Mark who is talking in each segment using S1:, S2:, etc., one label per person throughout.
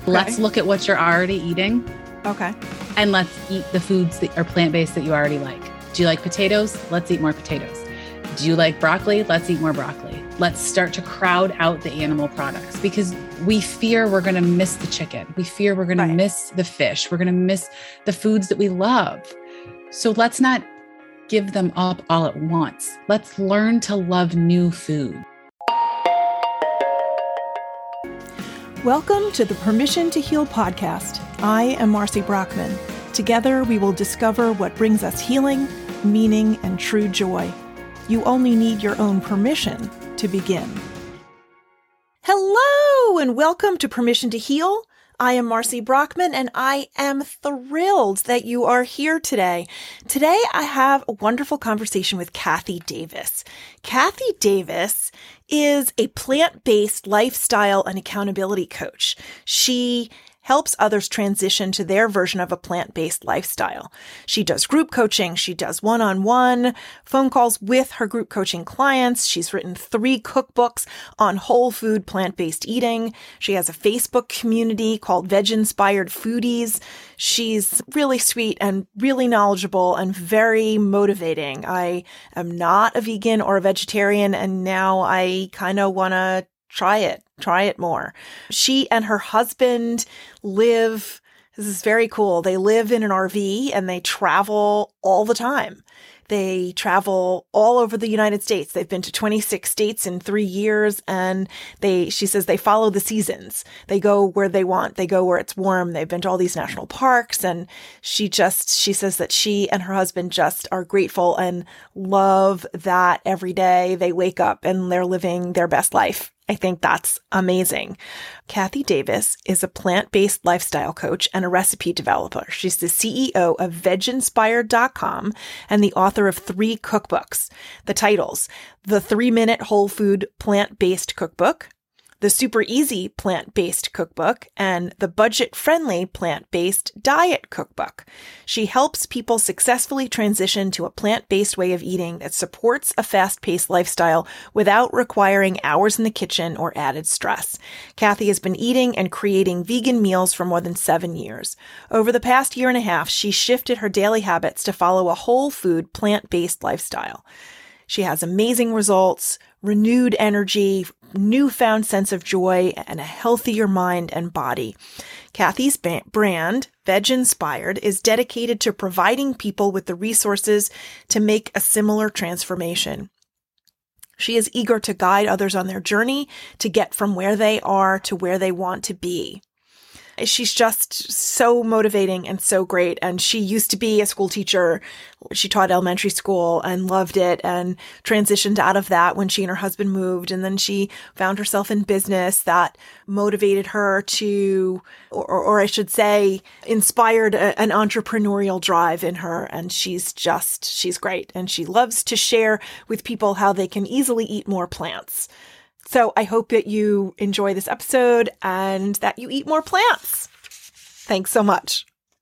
S1: Let's look at what you're already eating.
S2: Okay.
S1: And let's eat the foods that are plant-based that you already like. Do you like potatoes? Let's eat more potatoes. Do you like broccoli? Let's eat more broccoli. Let's start to crowd out the animal products because we fear we're going to miss the chicken. We fear we're going to miss the fish. We're going to miss the foods that we love. So let's not give them up all at once. Let's learn to love new food.
S2: Welcome to the Permission to Heal podcast. I am Marcy Brockman. Together, we will discover what brings us healing, meaning, and true joy. You only need your own permission to begin. Hello, and welcome to Permission to Heal. I am Marcy Brockman, and I am thrilled that you are here today. Today, I have a wonderful conversation with Kathy Davis. Kathy Davis is a plant-based lifestyle and accountability coach. She helps others transition to their version of a plant-based lifestyle. She does group coaching. She does one-on-one phone calls with her group coaching clients. She's written 3 cookbooks on whole food plant-based eating. She has a Facebook community called Veg Inspired Foodies. She's really sweet and really knowledgeable and very motivating. I am not a vegan or a vegetarian, and now I kind of want to try it more. She and her husband live, this is very cool. They live in an RV and they travel all the time. They travel all over the United States. They've been to 26 states in 3 years, and she says they follow the seasons. They go where they want. They go where it's warm. They've been to all these national parks, and she says that she and her husband just are grateful and love that every day they wake up and they're living their best life. I think that's amazing. Kathy Davis is a plant-based lifestyle coach and a recipe developer. She's the CEO of VegInspired.com and the author of 3 cookbooks. The titles: The 3-Minute Whole Food Plant-Based Cookbook, The Super Easy Plant-Based Cookbook, and the Budget-Friendly Plant-Based Diet Cookbook. She helps people successfully transition to a plant-based way of eating that supports a fast-paced lifestyle without requiring hours in the kitchen or added stress. Kathy has been eating and creating vegan meals for more than 7 years. Over the past year and a half, she shifted her daily habits to follow a whole food, plant-based lifestyle. She has amazing results, renewed energy, newfound sense of joy, and a healthier mind and body. Kathy's brand, Veg Inspired, is dedicated to providing people with the resources to make a similar transformation. She is eager to guide others on their journey to get from where they are to where they want to be. She's just so motivating and so great. And she used to be a school teacher. She taught elementary school and loved it and transitioned out of that when she and her husband moved. And then she found herself in business that motivated her to, or I should say, inspired an entrepreneurial drive in her. And she's great. And she loves to share with people how they can easily eat more plants. So I hope that you enjoy this episode and that you eat more plants. Thanks so much.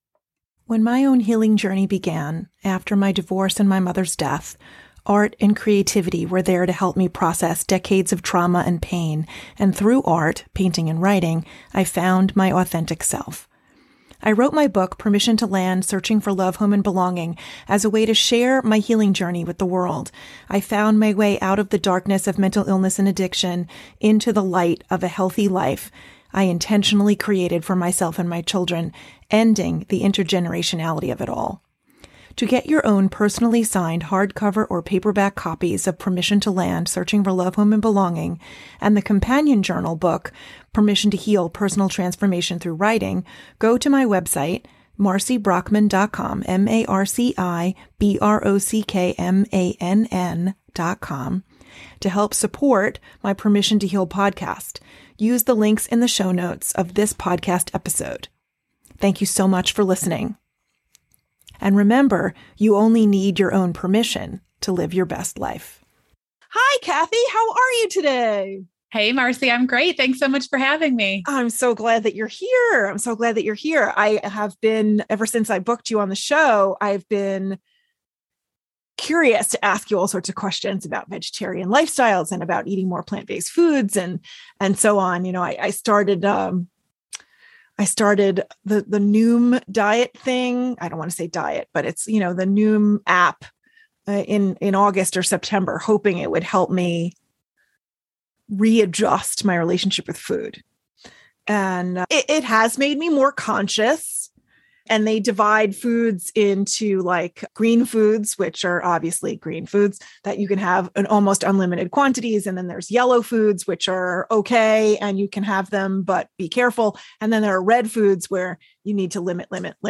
S2: When my own healing journey began, after my divorce and my mother's death, art and creativity were there to help me process decades of trauma and pain. And through art, painting and writing, I found my authentic self. I wrote my book, Permission to Land, Searching for Love, Home, and Belonging, as a way to share my healing journey with the world. I found my way out of the darkness of mental illness and addiction into the light of a healthy life I intentionally created for myself and my children, ending the intergenerationality of it all. To get your own personally signed hardcover or paperback copies of Permission to Land, Searching for Love, Home, and Belonging, and the companion journal book, Permission to Heal, Personal Transformation Through Writing, go to my website, marcybrockman.com, marcybrockmann.com, to help support my Permission to Heal podcast. Use the links in the show notes of this podcast episode. Thank you so much for listening. And remember, you only need your own permission to live your best life. Hi, Kathy. How are you today?
S1: Hey, Marcy, I'm great. Thanks so much for having me.
S2: I'm so glad that you're here. I have been, ever since I booked you on the show, I've been curious to ask you all sorts of questions about vegetarian lifestyles and about eating more plant-based foods and so on. You know, I started I started the Noom diet thing. I don't want to say diet, but it's, the Noom app in August or September, hoping it would help me readjust my relationship with food. And it has made me more conscious. And they divide foods into like green foods, which are obviously green foods that you can have in almost unlimited quantities. And then there's yellow foods, which are okay, and you can have them, but be careful. And then there are red foods where you need to limit.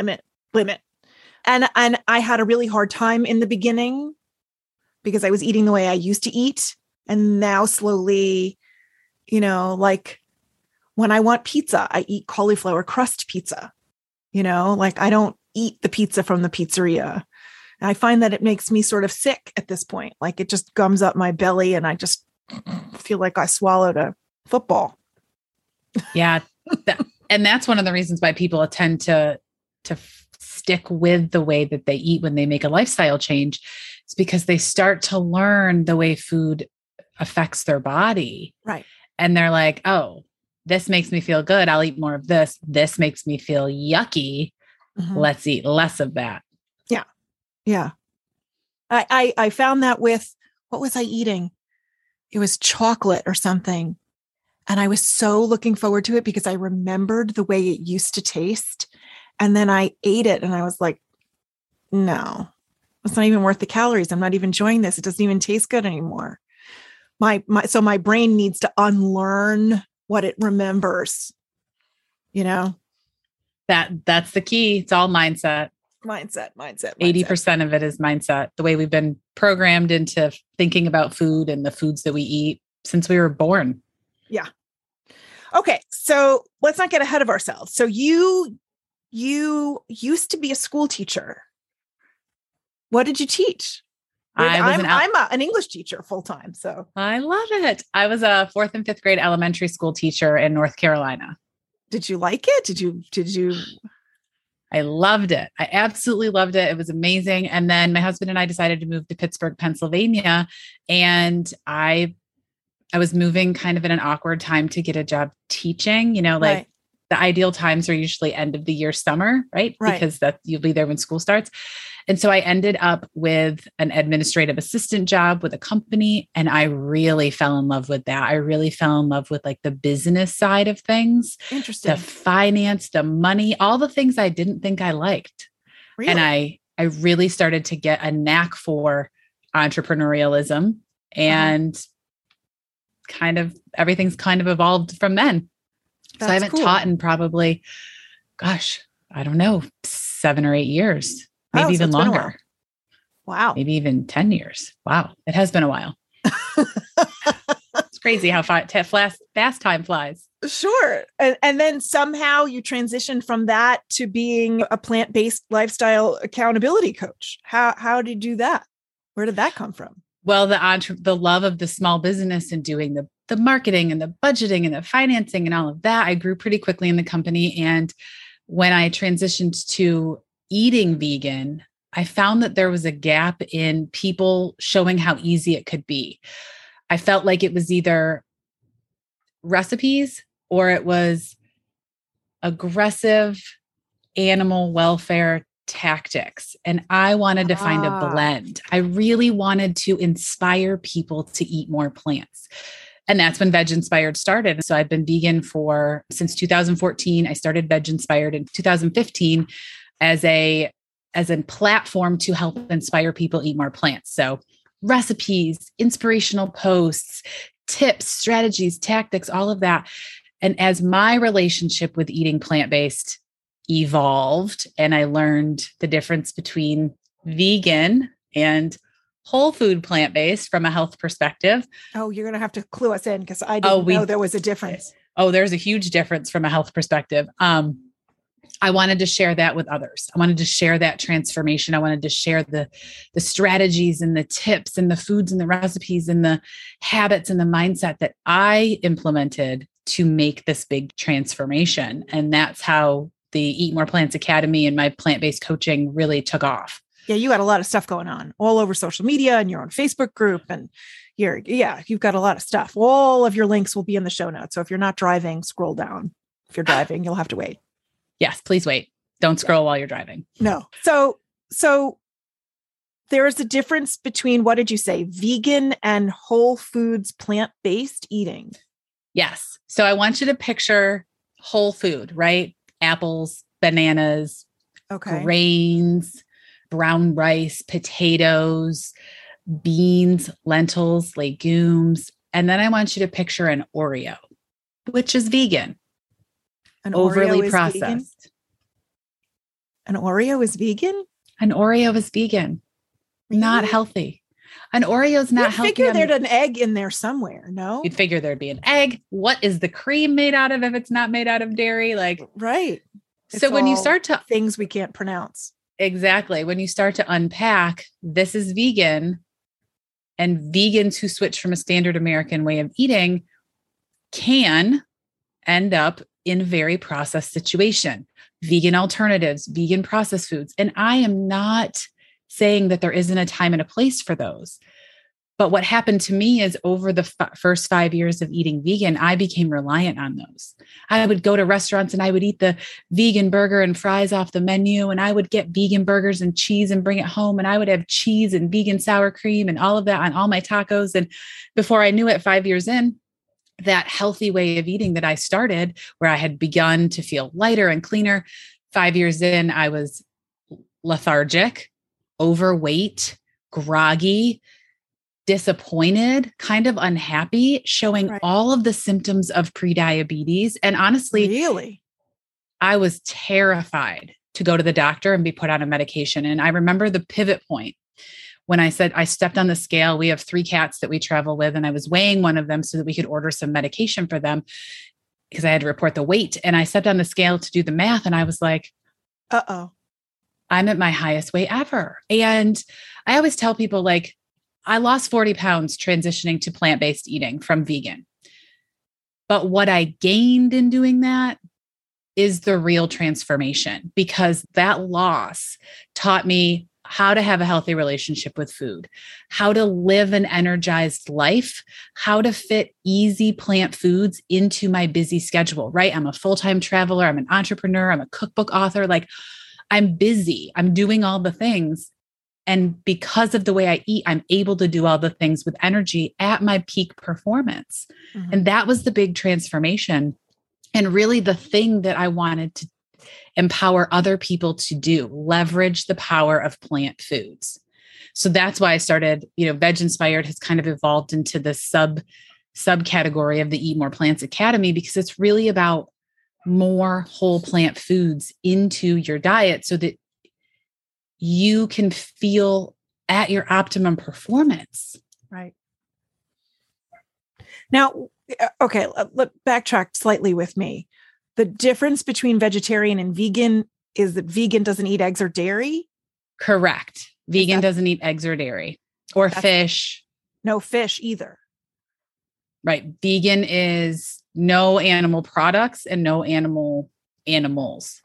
S2: And I had a really hard time in the beginning because I was eating the way I used to eat. And now slowly, like when I want pizza, I eat cauliflower crust pizza. I don't eat the pizza from the pizzeria. And I find that it makes me sort of sick at this point. Like it just gums up my belly and I just feel like I swallowed a football.
S1: Yeah. And that's one of the reasons why people tend to stick with the way that they eat when they make a lifestyle change. It's because they start to learn the way food affects their body.
S2: Right.
S1: And they're like, oh, this makes me feel good. I'll eat more of this. This makes me feel yucky. Mm-hmm. Let's eat less of that.
S2: Yeah. Yeah. I found that with, what was I eating? It was chocolate or something. And I was so looking forward to it because I remembered the way it used to taste. And then I ate it and I was like, no, it's not even worth the calories. I'm not even enjoying this. It doesn't even taste good anymore. So my brain needs to unlearn what it remembers,
S1: that's the key. It's all mindset.
S2: 80%
S1: of it is mindset. The way we've been programmed into thinking about food and the foods that we eat since we were born.
S2: Yeah. Okay. So let's not get ahead of ourselves. So you used to be a school teacher. What did you teach? I'm an English teacher full-time. So
S1: I love it. I was a 4th and 5th grade elementary school teacher in North Carolina.
S2: Did you like it? Did you?
S1: I loved it. I absolutely loved it. It was amazing. And then my husband and I decided to move to Pittsburgh, Pennsylvania. And I was moving kind of in an awkward time to get a job teaching,
S2: Right.
S1: The ideal times are usually end of the year, summer, right? Because you'll be there when school starts. And so I ended up with an administrative assistant job with a company. And I really fell in love with that. I really fell in love with like the business side of things.
S2: Interesting.
S1: The finance, the money, all the things I didn't think I liked.
S2: Really?
S1: And I really started to get a knack for entrepreneurialism and everything's kind of evolved from then.
S2: That's
S1: so I haven't
S2: cool.
S1: taught in probably, I don't know, 7 or 8 years, maybe even longer.
S2: Wow.
S1: Maybe even 10 years. Wow. It has been a while. It's crazy how fast time flies.
S2: Sure. And then somehow you transitioned from that to being a plant-based lifestyle accountability coach. How did you do that? Where did that come from?
S1: Well, the love of the small business and doing the marketing and the budgeting and the financing and all of that, I grew pretty quickly in the company. And when I transitioned to eating vegan, I found that there was a gap in people showing how easy it could be. I felt like it was either recipes or it was aggressive animal welfare tactics. And I wanted to find a blend. I really wanted to inspire people to eat more plants. And that's when Veg Inspired started. So I've been vegan since 2014. I started Veg Inspired in 2015 as a platform to help inspire people eat more plants. So recipes, inspirational posts, tips, strategies, tactics, all of that. And as my relationship with eating plant-based evolved and I learned the difference between vegan and whole food plant-based from a health perspective.
S2: Oh, you're going to have to clue us in because I didn't know there was a difference.
S1: Oh, there's a huge difference from a health perspective. I wanted to share that with others. I wanted to share that transformation. I wanted to share the strategies and the tips and the foods and the recipes and the habits and the mindset that I implemented to make this big transformation. And that's how the Eat More Plants Academy and my plant-based coaching really took off.
S2: Yeah, you got a lot of stuff going on all over social media and your own Facebook group. And you've got a lot of stuff. All of your links will be in the show notes. So if you're not driving, scroll down. If you're driving, you'll have to wait.
S1: Yes, please wait. Don't scroll while you're driving.
S2: No. So there is a difference between, what did you say, vegan and whole foods, plant-based eating?
S1: Yes. So I want you to picture whole food, right? Apples, bananas, grains, brown rice, potatoes, beans, lentils, legumes. And then I want you to picture an Oreo, which is vegan.
S2: An
S1: overly
S2: Oreo is
S1: processed.
S2: Vegan? An Oreo is vegan?
S1: An Oreo is vegan. Really? Not healthy. An Oreo is not healthy.
S2: You'd figure there'd an egg in there somewhere, no?
S1: You'd figure there'd be an egg. What is the cream made out of if it's not made out of dairy?
S2: Right.
S1: So when you start to
S2: things we can't pronounce.
S1: Exactly. When you start to unpack, this is vegan, and vegans who switch from a standard American way of eating can end up in a very processed situation. Vegan alternatives, vegan processed foods. And I am not saying that there isn't a time and a place for those. But what happened to me is over the first 5 years of eating vegan, I became reliant on those. I would go to restaurants and I would eat the vegan burger and fries off the menu. And I would get vegan burgers and cheese and bring it home. And I would have cheese and vegan sour cream and all of that on all my tacos. And before I knew it, 5 years in, that healthy way of eating that I started, where I had begun to feel lighter and cleaner, 5 years in, I was lethargic, overweight, groggy, disappointed, kind of unhappy, showing all of the symptoms of prediabetes. And honestly,
S2: really,
S1: I was terrified to go to the doctor and be put on a medication. And I remember the pivot point when I said, I stepped on the scale. We have 3 cats that we travel with, and I was weighing one of them so that we could order some medication for them because I had to report the weight. And I stepped on the scale to do the math. And I was like, I'm at my highest weight ever. And I always tell people, I lost 40 pounds transitioning to plant-based eating from vegan. But what I gained in doing that is the real transformation, because that loss taught me how to have a healthy relationship with food, how to live an energized life, how to fit easy plant foods into my busy schedule, right? I'm a full-time traveler. I'm an entrepreneur. I'm a cookbook author. I'm busy. I'm doing all the things. And because of the way I eat, I'm able to do all the things with energy at my peak performance. Mm-hmm. And that was the big transformation. And really the thing that I wanted to empower other people to do, leverage the power of plant foods. So that's why I started, Veg Inspired has kind of evolved into the subcategory of the Eat More Plants Academy, because it's really about more whole plant foods into your diet so that you can feel at your optimum performance.
S2: Right. Now, okay, let backtrack slightly with me. The difference between vegetarian and vegan is that vegan doesn't eat eggs or dairy?
S1: Correct. Vegan doesn't eat eggs or dairy or fish.
S2: No fish either.
S1: Right. Vegan is no animal products and no animals.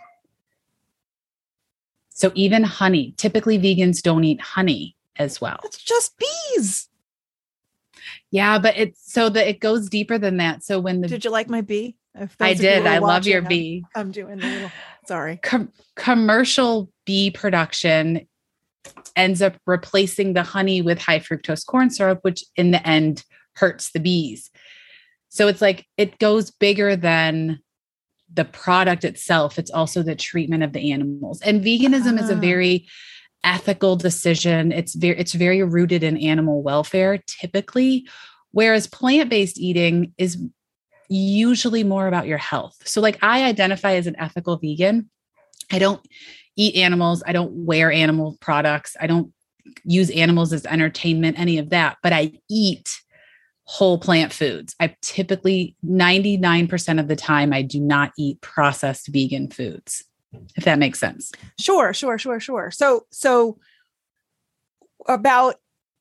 S1: So even honey, typically vegans don't eat honey as well.
S2: It's just bees.
S1: Yeah, but it goes deeper than that. So
S2: did you like my bee?
S1: I did. I love your bee.
S2: I'm doing the little, sorry.
S1: Commercial bee production ends up replacing the honey with high fructose corn syrup, which in the end hurts the bees. So it's it goes bigger than the product itself. It's also the treatment of the animals. And veganism is a very ethical decision. It's very rooted in animal welfare typically, whereas plant-based eating is usually more about your health. So I identify as an ethical vegan. I don't eat animals. I don't wear animal products. I don't use animals as entertainment, any of that, but I eat whole plant foods. I typically 99% of the time, I do not eat processed vegan foods, if that makes sense.
S2: Sure. So about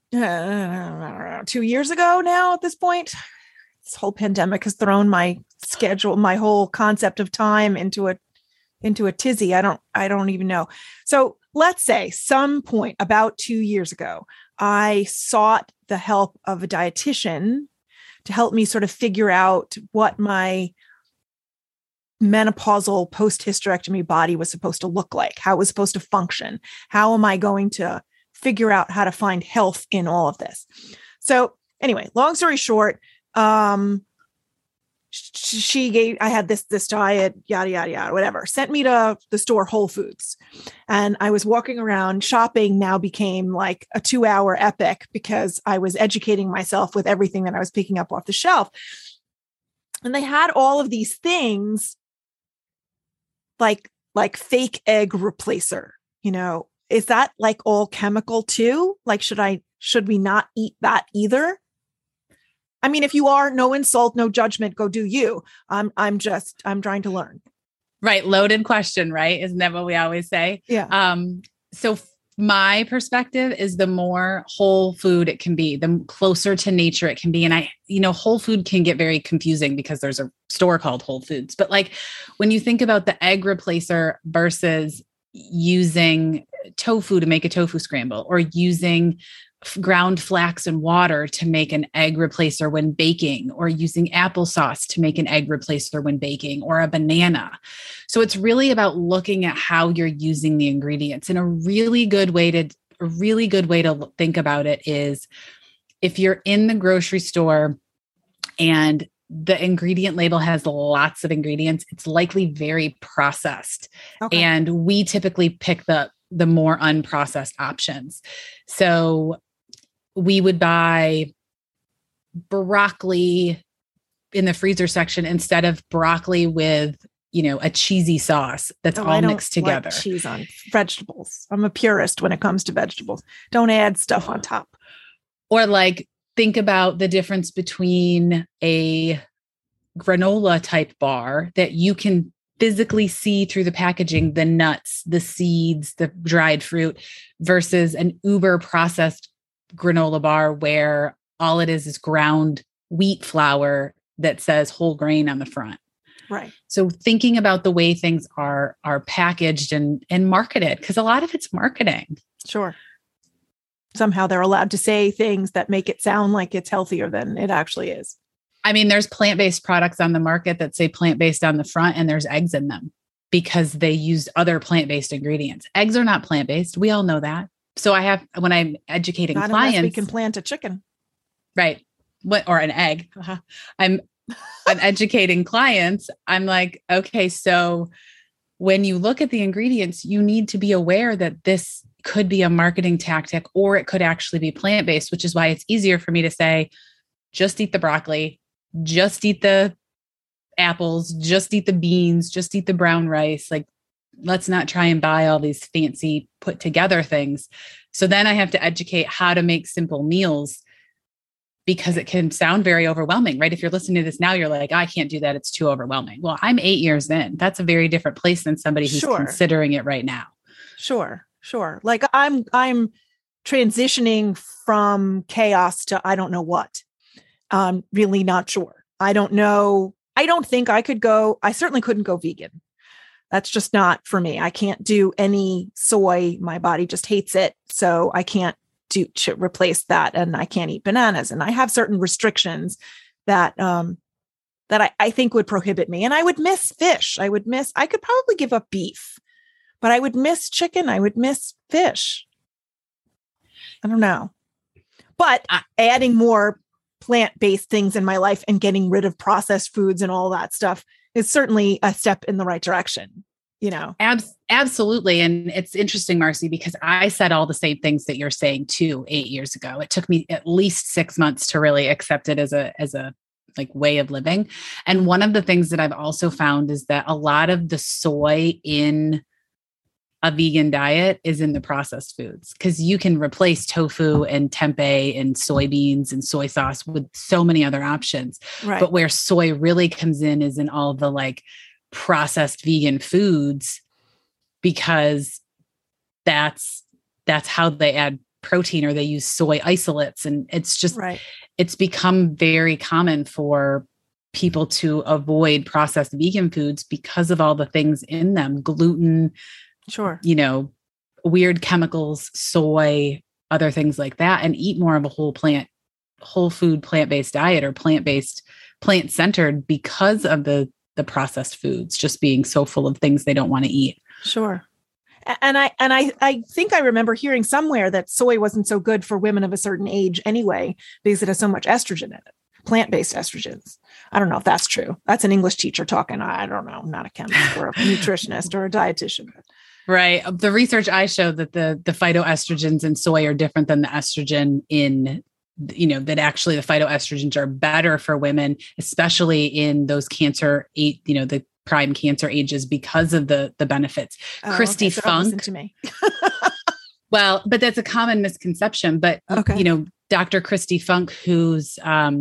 S2: 2 years ago now at this point, this whole pandemic has thrown my schedule, my whole concept of time into a tizzy. I don't even know. So let's say some point about 2 years ago, I sought the help of a dietitian to help me sort of figure out what my menopausal post-hysterectomy body was supposed to look like, how it was supposed to function. How am I going to figure out how to find health in all of this? So anyway, long story short, I had this diet, yada, yada, yada, whatever, sent me to the store Whole Foods. And I was walking around shopping, now became like a 2-hour epic because I was educating myself with everything that I was picking up off the shelf. And they had all of these things like fake egg replacer, is that like all chemical too? Like, should we not eat that either? I mean, if you are, no insult, no judgment, go do you. I'm trying to learn.
S1: Right. Loaded question, right? Isn't that what we always say?
S2: Yeah.
S1: So my perspective is the more whole food it can be, the closer to nature it can be. And whole food can get very confusing because there's a store called Whole Foods. But like when you think about the egg replacer versus using tofu to make a tofu scramble, or using ground flax and water to make an egg replacer when baking, or using applesauce to make an egg replacer when baking, or a banana. So it's really about looking at how you're using the ingredients. And a really good way to think about it is if you're in the grocery store and the ingredient label has lots of ingredients, it's likely very processed. Okay. And we typically pick the more unprocessed options. So we would buy broccoli in the freezer section instead of broccoli with, a cheesy sauce that's all mixed together.
S2: Like cheese on vegetables. I'm a purist when it comes to vegetables. Don't add stuff on top.
S1: Or like think about the difference between a granola type bar that you can physically see through the packaging, the nuts, the seeds, the dried fruit, versus an uber processed granola bar where all it is ground wheat flour that says whole grain on the front.
S2: Right.
S1: So thinking about the way things are packaged and marketed, because a lot of it's marketing.
S2: Sure. Somehow they're allowed to say things that make it sound like it's healthier than it actually is.
S1: I mean, there's plant-based products on the market that say plant-based on the front and there's eggs in them because they used other plant-based ingredients. Eggs are not plant-based. We all know that. So when I'm educating
S2: not
S1: clients,
S2: unless we can plant a chicken,
S1: right? Or an egg. I'm educating clients. I'm like, okay, so when you look at the ingredients, you need to be aware that this could be a marketing tactic, or it could actually be plant-based, which is why it's easier for me to say, just eat the broccoli, just eat the apples, just eat the beans, just eat the brown rice. Like, let's not try and buy all these fancy put together things. So then I have to educate how to make simple meals, because it can sound very overwhelming, right? If you're listening to this now, you're like, I can't do that. It's too overwhelming. Well, I'm 8 years in. That's a very different place than somebody who's considering it right now.
S2: Sure. Like I'm transitioning from chaos to I don't know what. Really not sure. I don't know. I don't think I could go. I certainly couldn't go vegan. That's just not for me. I can't do any soy. My body just hates it. So I can't replace that. And I can't eat bananas. And I have certain restrictions that I think would prohibit me. And I would miss fish. I could probably give up beef, but I would miss chicken. I would miss fish. I don't know. But adding more plant-based things in my life and getting rid of processed foods and all that stuff is certainly a step in the right direction,
S1: Absolutely. And it's interesting, Marcy, because I said all the same things that you're saying too 8 years ago. It took me at least 6 months to really accept it as a like way of living. And one of the things that I've also found is that a lot of the soy in a vegan diet is in the processed foods, because you can replace tofu and tempeh and soybeans and soy sauce with so many other options.
S2: Right.
S1: But where soy really comes in is in all the like processed vegan foods, because that's how they add protein, or they use soy isolates. And it's just, It's become very common for people to avoid processed vegan foods because of all the things in them, gluten, weird chemicals, soy, other things like that, and eat more of a whole food, plant-based diet, or plant-centered, because of the the processed foods, just being so full of things they don't want to eat.
S2: Sure. And I think I remember hearing somewhere that soy wasn't so good for women of a certain age anyway, because it has so much estrogen in it, plant-based estrogens. I don't know if that's true. That's an English teacher talking. I don't know. I'm not a chemist or a nutritionist or a dietitian.
S1: Right. The research I showed that the phytoestrogens in soy are different than the estrogen in, that actually the phytoestrogens are better for women, especially in those cancer, the prime cancer ages, because of the benefits. Christy
S2: okay. So
S1: Funk.
S2: listen to me.
S1: Well, but that's a common misconception. But,
S2: okay.
S1: Dr. Christy Funk, who's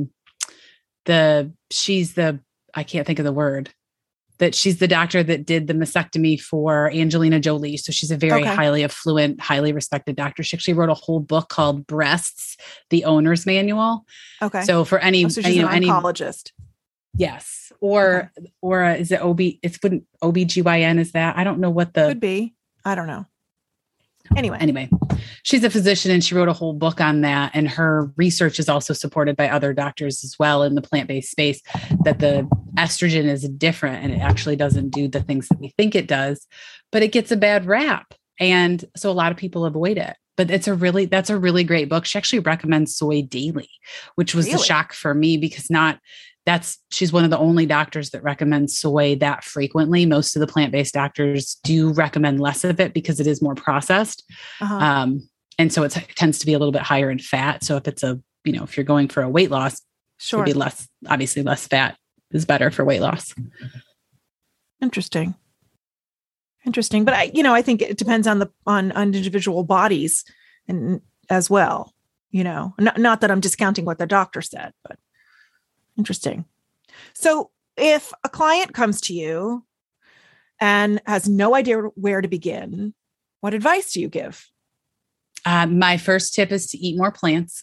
S1: I can't think of the word, that she's the doctor that did the mastectomy for Angelina Jolie. So she's a very highly affluent, highly respected doctor. She actually wrote a whole book called Breasts, the Owner's Manual.
S2: Okay.
S1: So for any,
S2: so she's an oncologist.
S1: Yes. Or is it OBGYN? Is that? I don't know what
S2: could be. I don't know. Anyway,
S1: she's a physician and she wrote a whole book on that. And her research is also supported by other doctors as well in the plant-based space, that the estrogen is different and it actually doesn't do the things that we think it does, but it gets a bad rap. And so a lot of people avoid it, but that's a really great book. She actually recommends soy daily, which was the shock for me, because she's one of the only doctors that recommends soy that frequently. Most of the plant-based doctors do recommend less of it because it is more processed. And so it tends to be a little bit higher in fat. So if it's if you're going for a weight loss,
S2: sure,
S1: it'd be less fat is better for weight loss.
S2: Interesting. But I think it depends on individual bodies and as well, not that I'm discounting what the doctor said, but interesting. So if a client comes to you and has no idea where to begin, what advice do you give?
S1: My first tip is to eat more plants.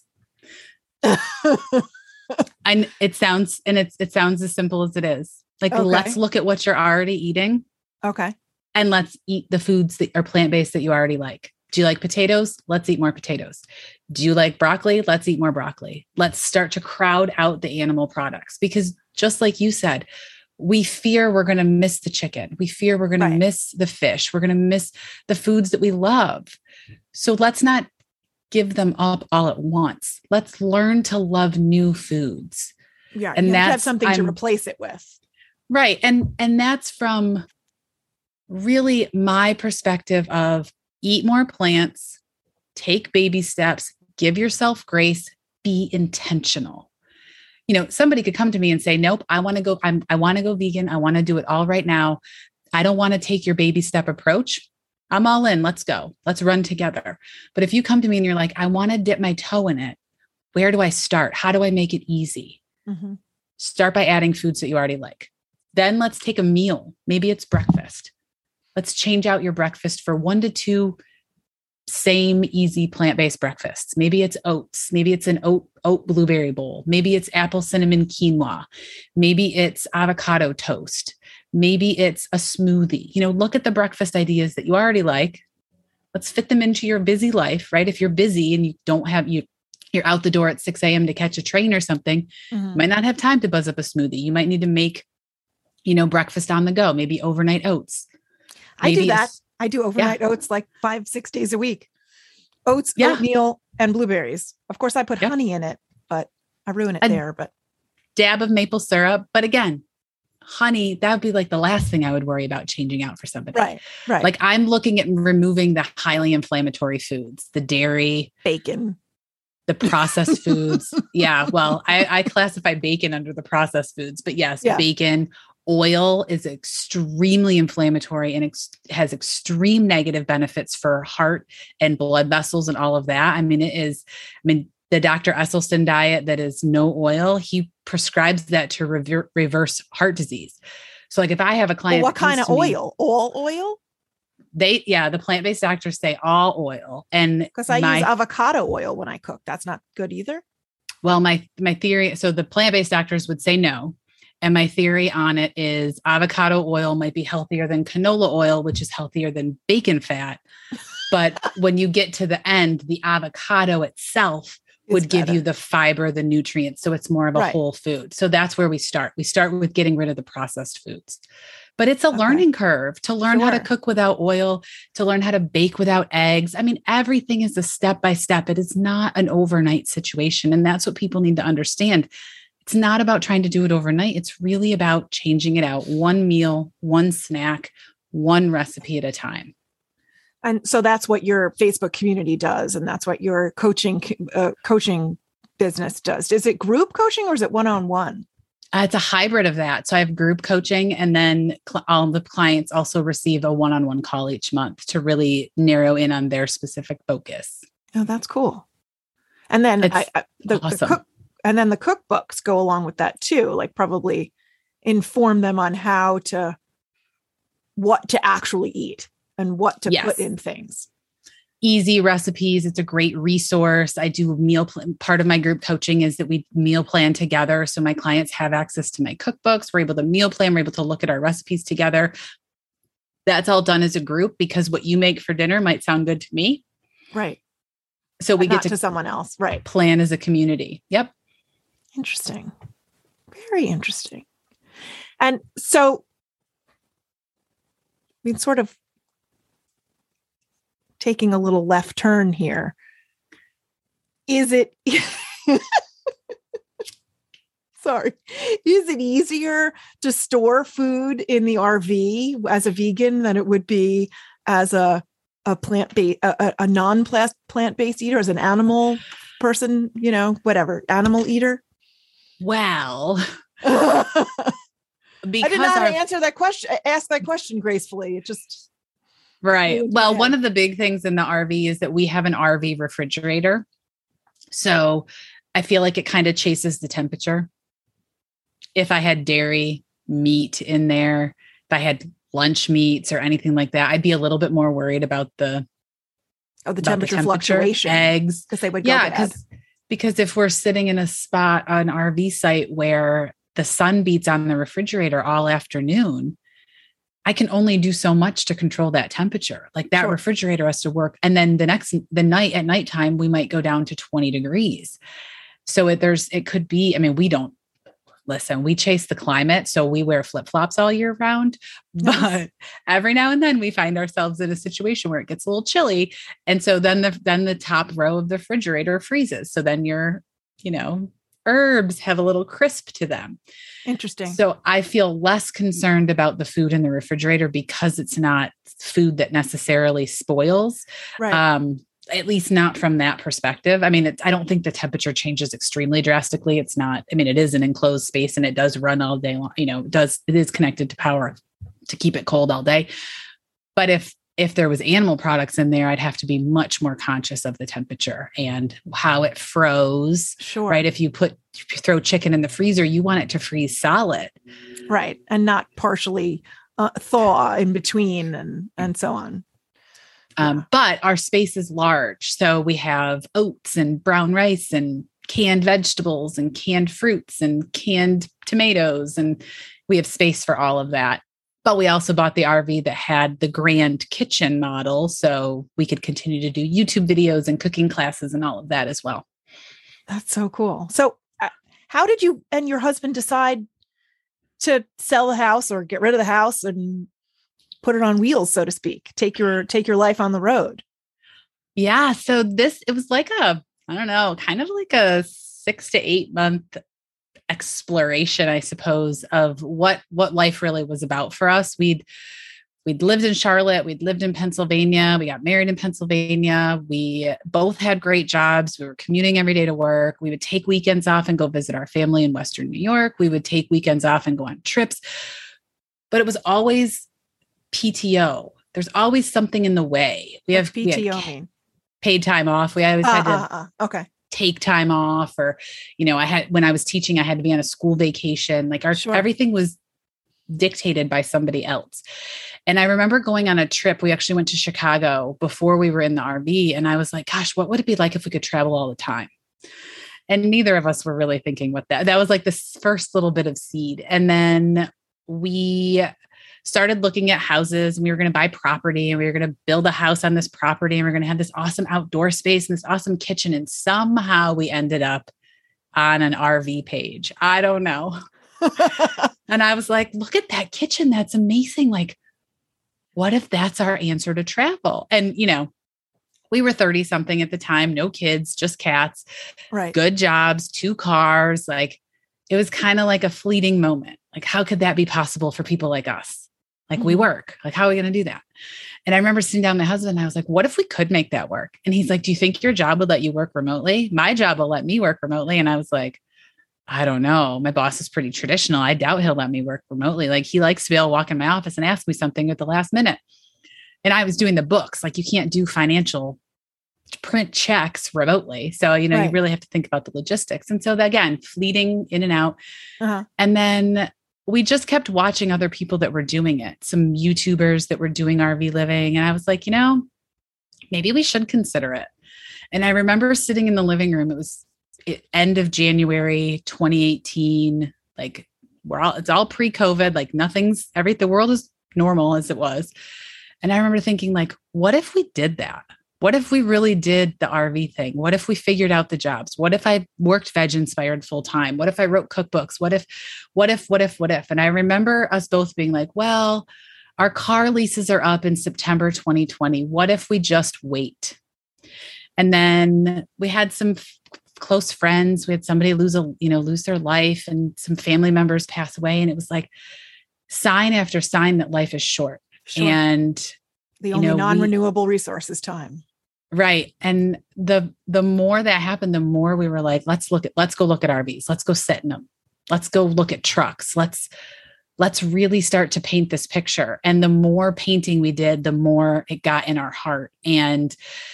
S1: And it sounds as simple as it is. Let's look at what you're already eating.
S2: Okay.
S1: And let's eat the foods that are plant-based that you already like. Do you like potatoes? Let's eat more potatoes. Do you like broccoli? Let's eat more broccoli. Let's start to crowd out the animal products, because just like you said, we fear we're going to miss the chicken. We fear we're going to miss the fish. We're going to miss the foods that we love. So let's not give them up all at once. Let's learn to love new foods.
S2: Yeah. And that's have something to replace it with.
S1: Right. And that's from really my perspective of eat more plants, take baby steps, give yourself grace, be intentional. Somebody could come to me and say, nope, I want to go vegan. I want to do it all right now. I don't want to take your baby step approach. I'm all in. Let's go. Let's run together. But if you come to me and you're like, I want to dip my toe in it, where do I start? How do I make it easy? Mm-hmm. Start by adding foods that you already like. Then let's take a meal. Maybe it's breakfast. Let's change out your breakfast for 1 to 2 same easy plant-based breakfasts. Maybe it's oats. Maybe it's an oat blueberry bowl. Maybe it's apple cinnamon quinoa. Maybe it's avocado toast. Maybe it's a smoothie. Look at the breakfast ideas that you already like. Let's fit them into your busy life, right? If you're busy and you're out the door at 6 a.m. to catch a train or something, you might not have time to buzz up a smoothie. You might need to make, breakfast on the go, maybe overnight oats.
S2: Maybe I do that. I do overnight oats like 5-6 days a week. Oats, oatmeal, and blueberries. Of course, I put honey in it, but I ruin it there. But
S1: dab of maple syrup. But again, honey, that would be like the last thing I would worry about changing out for somebody.
S2: Right.
S1: Like I'm looking at removing the highly inflammatory foods, the dairy,
S2: bacon,
S1: the processed foods. Yeah. Well, I classify bacon under the processed foods, but yes, bacon. Oil is extremely inflammatory and has extreme negative benefits for heart and blood vessels and all of that. The Dr. Esselstyn diet that is no oil, he prescribes that to reverse heart disease. So like if I have a client,
S2: what kind of oil? All oil?
S1: The plant-based doctors say all oil. And
S2: because I use avocado oil when I cook, that's not good either.
S1: Well, my theory, so the plant-based doctors would say no. And my theory on it is avocado oil might be healthier than canola oil, which is healthier than bacon fat. But when you get to the end, the avocado itself would give you the fiber, the nutrients. So it's more of a whole food. So that's where we start. We start with getting rid of the processed foods. But it's a learning curve to learn how to cook without oil, to learn how to bake without eggs. I mean, everything is a step by step. It is not an overnight situation. And that's what people need to understand. It's not about trying to do it overnight. It's really about changing it out one meal, one snack, one recipe at a time.
S2: And so that's what your Facebook community does. And that's what your coaching business does. Is it group coaching or is it one-on-one?
S1: It's a hybrid of that. So I have group coaching, and then all the clients also receive a one-on-one call each month to really narrow in on their specific focus.
S2: Oh, that's cool. And then the cookbooks go along with that too, like probably inform them on what to actually eat and what to put in things.
S1: Easy recipes. It's a great resource. I do part of my group coaching is that we meal plan together. So my clients have access to my cookbooks. We're able to meal plan. We're able to look at our recipes together. That's all done as a group because what you make for dinner might sound good to me.
S2: Right.
S1: So we get
S2: to someone else. Right.
S1: Plan as a community. Yep.
S2: Interesting. Very interesting. And so, I mean, sort of taking a little left turn here. Is it, sorry, is it easier to store food in the RV as a vegan than it would be as a plant-based, a non-plant-based eater, as an animal person, whatever, animal eater?
S1: Well,
S2: I didn't know how to answer that question. Ask that question gracefully. It just
S1: right. Well, one of the big things in the RV is that we have an RV refrigerator. So I feel like it kind of chases the temperature. If I had dairy, meat in there, if I had lunch meats or anything like that, I'd be a little bit more worried about the temperature fluctuation. Eggs,
S2: because they would go bad.
S1: Because if we're sitting in a spot, an RV site where the sun beats on the refrigerator all afternoon, I can only do so much to control that temperature. Like that refrigerator has to work. And then at nighttime, we might go down to 20 degrees. So it could be, I mean, we chase the climate. So we wear flip-flops all year round, but every now and then we find ourselves in a situation where it gets a little chilly. And so then the top row of the refrigerator freezes. So then your, herbs have a little crisp to them.
S2: Interesting.
S1: So I feel less concerned about the food in the refrigerator because it's not food that necessarily spoils.
S2: Right.
S1: At least not from that perspective. I mean, I don't think the temperature changes extremely drastically. It's not, I mean, it is an enclosed space and it does run all day long, it is connected to power to keep it cold all day. But if there was animal products in there, I'd have to be much more conscious of the temperature and how it froze.
S2: Sure.
S1: Right. If you throw chicken in the freezer, you want it to freeze solid.
S2: Right. And not partially thaw in between and so on.
S1: But our space is large. So we have oats and brown rice and canned vegetables and canned fruits and canned tomatoes. And we have space for all of that. But we also bought the RV that had the grand kitchen model. So we could continue to do YouTube videos and cooking classes and all of that as well.
S2: That's so cool. So how did you and your husband decide to sell the house or get rid of the house and put it on wheels, so to speak, take your life on the road?
S1: Yeah. So it was like kind of like a 6 to 8 month exploration, I suppose, of what life really was about for us. We'd lived in Charlotte. We'd lived in Pennsylvania. We got married in Pennsylvania. We both had great jobs. We were commuting every day to work. We would take weekends off and go visit our family in Western New York. We would take weekends off and go on trips, but it was always PTO. There's always something in the way. We have paid time off. We always had to take time off, or, when I was teaching, I had to be on a school vacation. Like everything was dictated by somebody else. And I remember going on a trip. We actually went to Chicago before we were in the RV. And I was like, gosh, what would it be like if we could travel all the time? And neither of us were really thinking what that was like the first little bit of seed. And then we started looking at houses, and we were going to buy property, and we were going to build a house on this property, and we are going to have this awesome outdoor space and this awesome kitchen. And somehow we ended up on an RV page. I don't know. And I was like, look at that kitchen. That's amazing. Like, what if that's our answer to travel? And, we were 30 something at the time, no kids, just cats,
S2: right?
S1: Good jobs, 2 cars. Like, it was kind of like a fleeting moment. Like, how could that be possible for people like us? Like, we work, like, how are we going to do that? And I remember sitting down with my husband and I was like, what if we could make that work? And he's like, do you think your job would let you work remotely? My job will let me work remotely. And I was like, I don't know. My boss is pretty traditional. I doubt he'll let me work remotely. Like, he likes to be able to walk in my office and ask me something at the last minute. And I was doing the books. Like, you can't do financial print checks remotely. So, you really have to think about the logistics. And so again, fleeting in and out. And then we just kept watching other people that were doing it. Some YouTubers that were doing RV living. And I was like, maybe we should consider it. And I remember sitting in the living room. It was end of January, 2018. Like, it's all pre-COVID, like the world is normal as it was. And I remember thinking, like, what if we did that? What if we really did the RV thing? What if we figured out the jobs? What if I worked Veg Inspired full time? What if I wrote cookbooks? What if? And I remember us both being like, well, our car leases are up in September 2020. What if we just wait? And then we had some close friends. We had somebody lose their life, and some family members pass away. And it was like sign after sign that life is short. And
S2: the only non-renewable resource is time.
S1: Right. And the more that happened, the more we were like, let's go look at RVs. Let's go sit in them. Let's go look at trucks. Let's really start to paint this picture. And the more painting we did, the more it got in our heart. And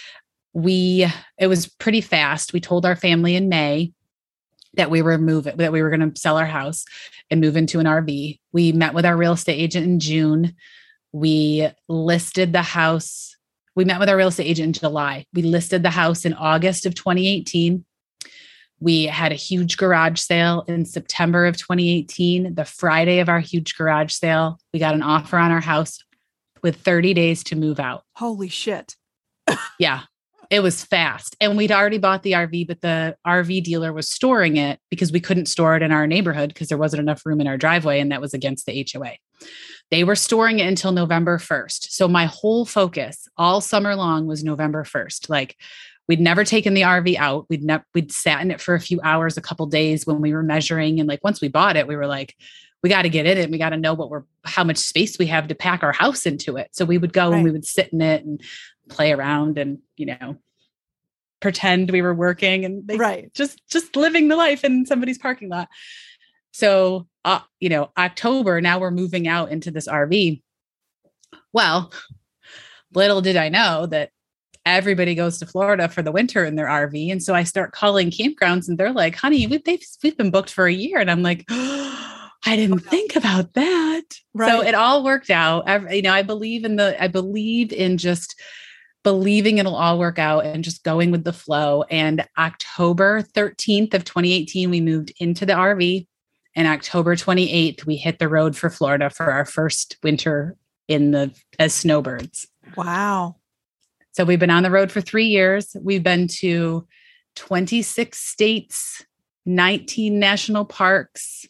S1: it was pretty fast. We told our family in May that we were going to sell our house and move into an RV. We met with our real estate agent in June. We listed the house. We met with our real estate agent in July. We listed the house in August of 2018. We had a huge garage sale in September of 2018. The Friday of our huge garage sale, we got an offer on our house with 30 days to move out.
S2: Holy shit.
S1: Yeah, it was fast. And we'd already bought the RV, but the RV dealer was storing it because we couldn't store it in our neighborhood because there wasn't enough room in our driveway, and that was against the HOA. They were storing it until November 1st. So my whole focus all summer long was November 1st. Like, we'd never taken the RV out. We'd sat in it for a few hours, a couple days when we were measuring. And like, once we bought it, we were like, we got to get in it. We got to know how much space we have to pack our house into it. So we would go and we would sit in it and play around and, pretend we were working and just living the life in somebody's parking lot. So, October, now we're moving out into this RV. Well, little did I know that everybody goes to Florida for the winter in their RV. And so I start calling campgrounds and they're like, honey, we've been booked for a year. And I'm like, oh, I didn't think about that. Right. So it all worked out. I believe in just believing it'll all work out and just going with the flow. And October 13th of 2018, we moved into the RV. And October 28th, we hit the road for Florida for our first winter as snowbirds.
S2: Wow.
S1: So we've been on the road for 3 years. We've been to 26 states, 19 national parks.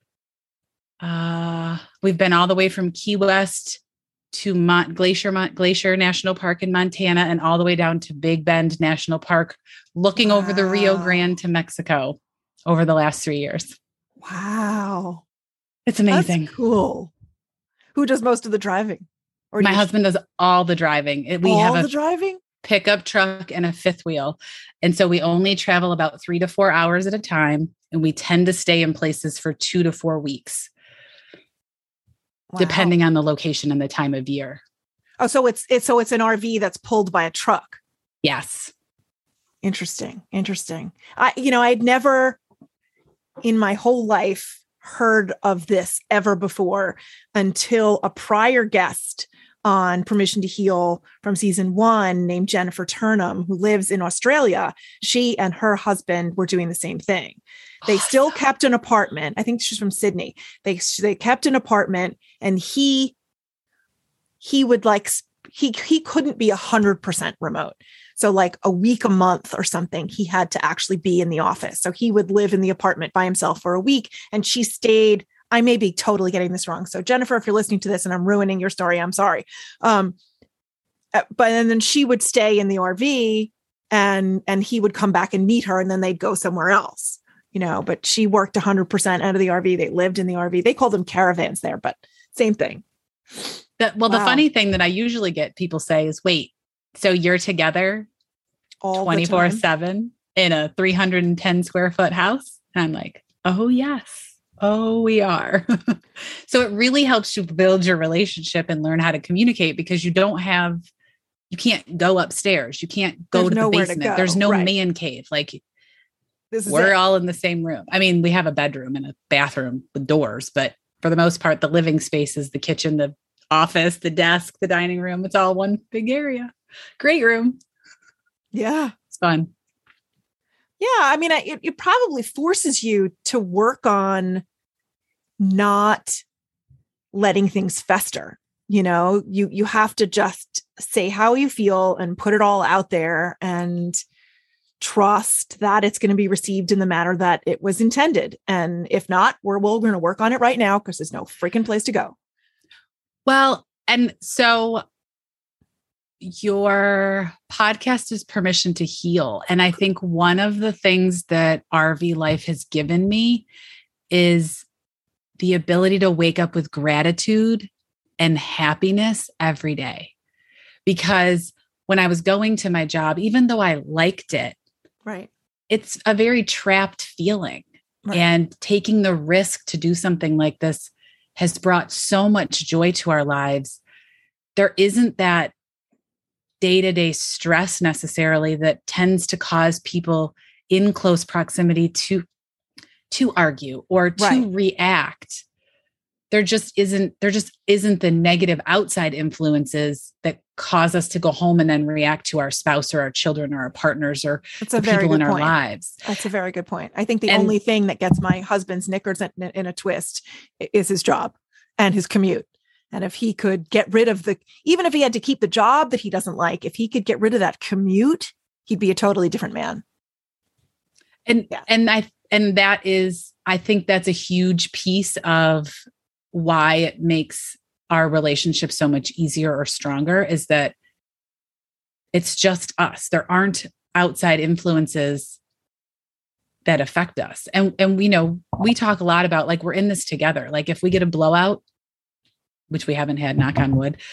S1: We've been all the way from Key West to Glacier National Park in Montana and all the way down to Big Bend National Park, looking over the Rio Grande to Mexico over the last 3 years.
S2: Wow.
S1: It's amazing.
S2: That's cool. Who does most of the driving? Or
S1: my husband does all the driving. We have a
S2: driving?
S1: Pickup truck and a fifth wheel. And so we only travel about 3 to 4 hours at a time. And we tend to stay in places for 2 to 4 weeks, depending on the location and the time of year.
S2: Oh, so it's an RV that's pulled by a truck.
S1: Yes.
S2: Interesting. I'd never in my whole life heard of this ever before until a prior guest on Permission to Heal from season 1 named Jennifer Turnham, who lives in Australia. She and her husband were doing the same thing. They still kept an apartment. I think she's from Sydney. They kept an apartment, and he he would like, he couldn't be 100% remote. So like a week, a month or something, he had to actually be in the office. So he would live in the apartment by himself for a week, and she stayed. I may be totally getting this wrong. So Jennifer, if you're listening to this and I'm ruining your story, I'm sorry. But then she would stay in the RV, and he would come back and meet her, and then they'd go somewhere else, but she worked 100% out of the RV. They lived in the RV. They called them caravans there, but same thing.
S1: The funny thing that I usually get people say is, wait, so you're together all 24/7 in a 310 square foot house? And I'm like, oh, yes. Oh, we are. So it really helps you build your relationship and learn how to communicate, because you can't go upstairs. You can't go to the basement. There's no man cave. Like, we're all in the same room. I mean, we have a bedroom and a bathroom with doors, but for the most part, the living space is the kitchen, the office, the desk, the dining room. It's all one big area. Great room.
S2: Yeah.
S1: It's fun.
S2: Yeah. I mean, it probably forces you to work on not letting things fester. You have to just say how you feel and put it all out there and trust that it's going to be received in the manner that it was intended. And if not, we're going to work on it right now, because there's no freaking place to go. Well,
S1: and so your podcast is Permission to Heal. And I think one of the things that RV life has given me is the ability to wake up with gratitude and happiness every day. Because when I was going to my job, even though I liked it,
S2: right,
S1: it's a very trapped feeling. Right. And taking the risk to do something like this has brought so much joy to our lives. There isn't that day-to-day stress necessarily that tends to cause people in close proximity to argue or to react. There just isn't the negative outside influences that cause us to go home and then react to our spouse or our children or our partners or the people in our lives.
S2: That's a very good point. I think the only thing that gets my husband's knickers in a twist is his job and his commute. And if he could get rid of even if he had to keep the job that he doesn't like, if he could get rid of that commute, he'd be a totally different man.
S1: I think that's a huge piece of why it makes our relationship so much easier or stronger, is that it's just us. There aren't outside influences that affect us. And we talk a lot about, like, we're in this together. Like, if we get a blowout, which we haven't had, knock on wood,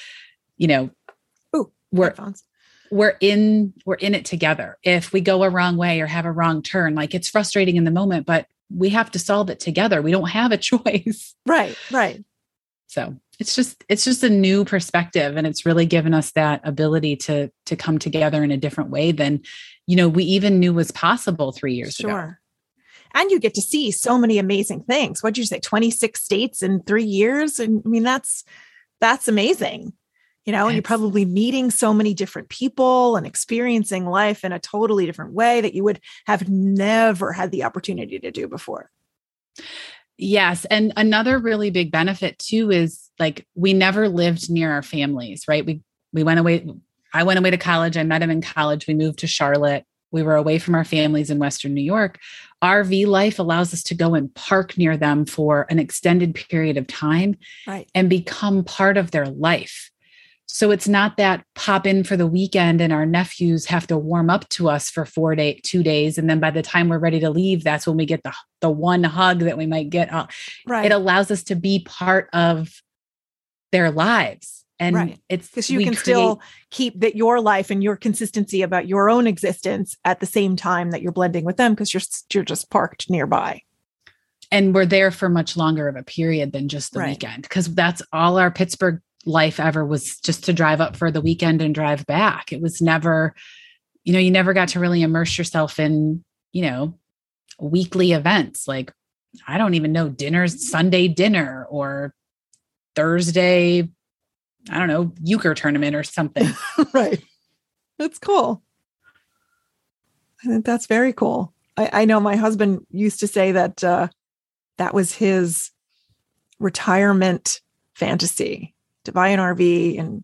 S1: we're in it together. If we go a wrong way or have a wrong turn, like, it's frustrating in the moment, but we have to solve it together. We don't have a choice.
S2: Right.
S1: So it's just a new perspective, and it's really given us that ability to come together in a different way than, we even knew was possible 3 years ago.
S2: And you get to see so many amazing things. What'd you say? 26 states in 3 years. And I mean, that's amazing, and you're probably meeting so many different people and experiencing life in a totally different way that you would have never had the opportunity to do before.
S1: Yes. And another really big benefit too is, like, we never lived near our families, right? We went away. I went away to college. I met him in college. We moved to Charlotte. We were away from our families in Western New York. RV life allows us to go and park near them for an extended period of time, right, and become part of their life. So it's not that pop in for the weekend and our nephews have to warm up to us for 2 days. And then by the time we're ready to leave, that's when we get the one hug that we might get. Right. It allows us to be part of their lives. And it's because you can still keep your life and your consistency about your own existence at the same time that you're blending with them, because you're just parked nearby. And we're there for much longer of a period than just the weekend, because that's all our Pittsburgh life ever was, just to drive up for the weekend and drive back. It was never, you never got to really immerse yourself in, weekly events. Like, I don't even know, Sunday dinner or Thursday, I don't know, euchre tournament or something. Right. That's cool. I think that's very cool. I know my husband used to say that that was his retirement fantasy,
S2: to buy an RV and,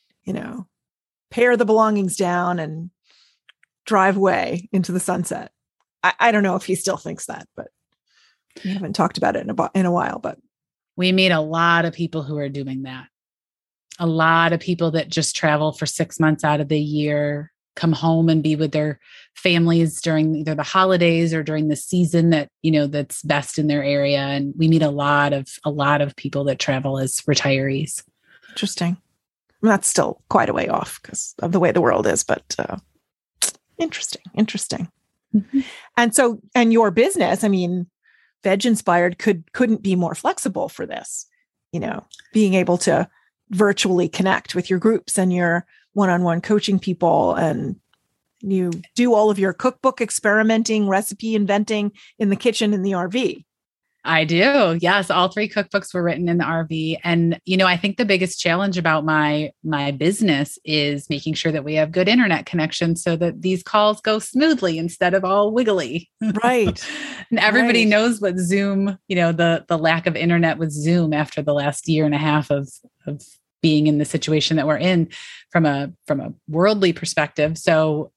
S2: pare the belongings down and drive away into the sunset. I don't know if he still thinks that, but we haven't talked about it in a while, but
S1: we meet a lot of people who are doing that. A lot of people that just travel for 6 months out of the year, come home and be with their families during either the holidays or during the season that, that's best in their area. And we meet a lot of people that travel as retirees.
S2: Interesting. That's still quite a way off because of the way the world is, but interesting. Mm-hmm. And your business, Veg Inspired couldn't be more flexible for this, being able to virtually connect with your groups and your one-on-one coaching people, and you do all of your cookbook experimenting, recipe inventing in the kitchen in the RV.
S1: I do. Yes. All 3 cookbooks were written in the RV. And, I think the biggest challenge about my business is making sure that we have good internet connection so that these calls go smoothly instead of all wiggly.
S2: Right.
S1: And everybody knows what Zoom, the lack of internet with Zoom after the last year and a half of being in the situation that we're in from a worldly perspective. So,